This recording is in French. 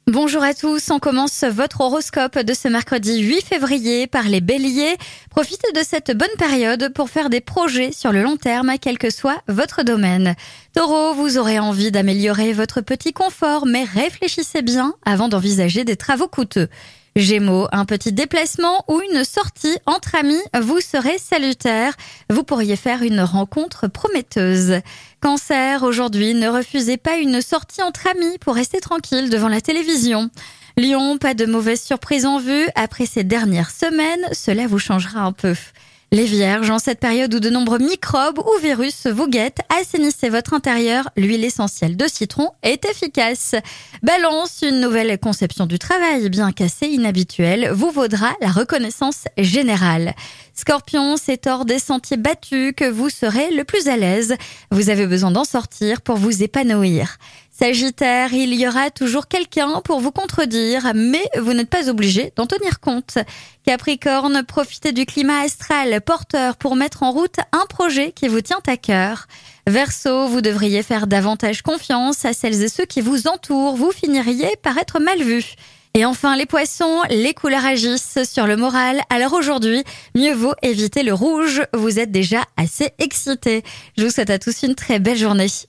Bonjour à tous, on commence votre horoscope de ce mercredi 8 février par les béliers. Profitez de cette bonne période pour faire des projets sur le long terme, quel que soit votre domaine. Taureau, vous aurez envie d'améliorer votre petit confort, mais réfléchissez bien avant d'envisager des travaux coûteux. Gémeaux, un petit déplacement ou une sortie entre amis vous serait salutaire. Vous pourriez faire une rencontre prometteuse. Cancer, aujourd'hui, ne refusez pas une sortie entre amis pour rester tranquille devant la télévision. Lion, pas de mauvaise surprise en vue. Après ces dernières semaines, cela vous changera un peu. Les Vierges, en cette période où de nombreux microbes ou virus vous guettent, assainissez votre intérieur. L'huile essentielle de citron est efficace. Balance, une nouvelle conception du travail, bien qu'assez inhabituelle, vous vaudra la reconnaissance générale. Scorpion, c'est hors des sentiers battus que vous serez le plus à l'aise. Vous avez besoin d'en sortir pour vous épanouir. Sagittaire, il y aura toujours quelqu'un pour vous contredire, mais vous n'êtes pas obligé d'en tenir compte. Capricorne, profitez du climat astral porteur pour mettre en route un projet qui vous tient à cœur. Verseau, vous devriez faire davantage confiance à celles et ceux qui vous entourent, vous finiriez par être mal vus. Et enfin les poissons, les couleurs agissent sur le moral, alors aujourd'hui, mieux vaut éviter le rouge, vous êtes déjà assez excités. Je vous souhaite à tous une très belle journée.